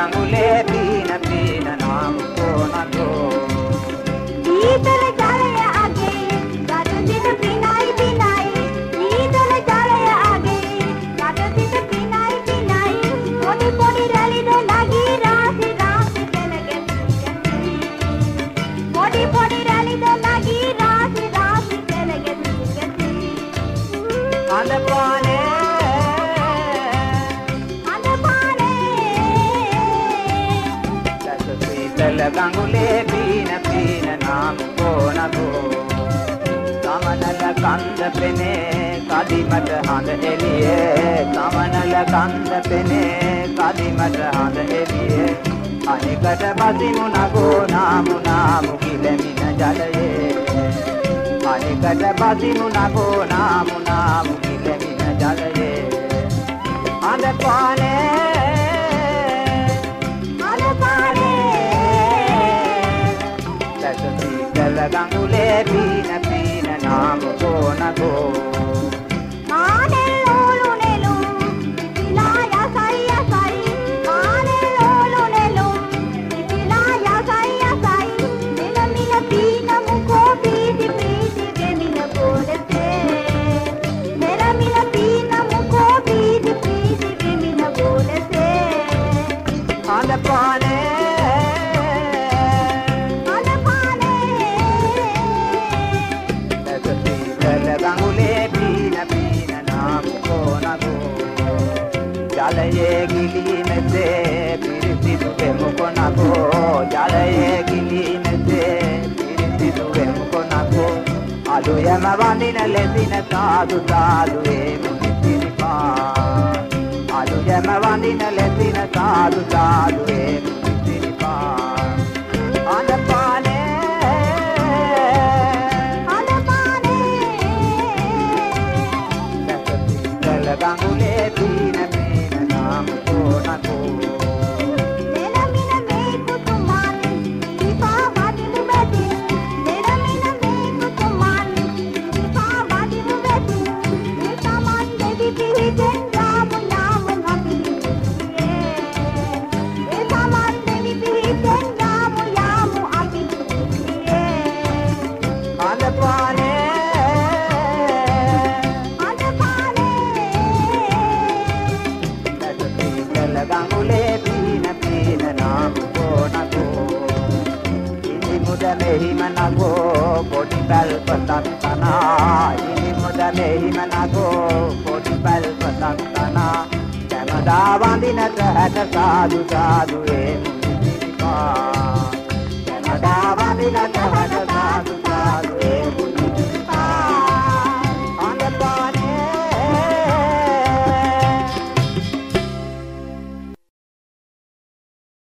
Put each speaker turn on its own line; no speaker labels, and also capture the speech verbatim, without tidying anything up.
ගඟුලේ පීන පීන නාම කොනකෝ
ඊතල ජලය අගේ ගඩසිත පිනයි පිනයි ඊතල ජලය අගේ ගඩසිත පිනයි පිනයි පොඩි පොඩි රැලිද නගී රාසි රාසි කෙලගෙති පොඩි පොඩි රැලිද නගී රාසි රාසි කෙලගෙති
අඳපානේ ගඟුලේ පීන පීන නාම කොනකෝ සමනල කන්ද පෙනේ කදිමට හඳ එළියේ සමනල කන්ද පෙනේ කදිමට හඳ එළියේ අනිකට බසිමු නගෝ නාමු නාමු කිලමින ජලයේ අනිකට බසිමු නගෝ නාමු නාමු කිලමින ජලයේ අඳපානේ ගඟුලේ පීන පීන නාම කොනකෝ
මානෙල් ඕලු නෙළුම් පිපිලා යසයි යසයි මානෙල් ඕලු නෙළුම් පිපිලා යසයි යසයි මෙලමිල පීන මුකෝ පීති පීති ගෙමින පොලසේ මෙලමිල පීන මුකෝ පීති පීති ගෙමින පොලසේ
අඳපානේ ජලයේ ගිලිමෙසේ පිරිසිදු වෙමු කොනකෝ ජලයේ ගිලිමෙසේ පිරිසිදු වෙමු කොනකෝ අලුයම වඳින ලෙසින සාදු සාදු ඒ මුනිසිරිපා අලුයම වඳින ලෙසින සාදු සාදු ඒ මුනිසිරිපා අඳපානේ
අඳපානේ
දැසතිකල ගඟුලේ පීන නාම කොනකෝ
දෙලමින මේ කුතුමන් දීපා වදිනු බැති දෙලමින මේ කුතුමන් දීපා වදිනු බැති මේ තමන් දෙවි පිහිටෙන් යාමු යාමු අපි ඒ තමන් දෙවි පිහිටෙන් යාමු යාමු අපි
අඳපානේ ගඟුලේ පීන පීන නාම කොනකෝ ඉනි මුද මෙහිම නගෝ පොඩි පැල් පතක් තනා ඉනි මුද මෙහිම නගෝ පොඩි පැල් පතක් තනා කැමදා වඳිනට හැට සාදු සාදු ඒ මුනිසිරිපා කැමදා වඳිනට හැට සාදු සාදු ඒ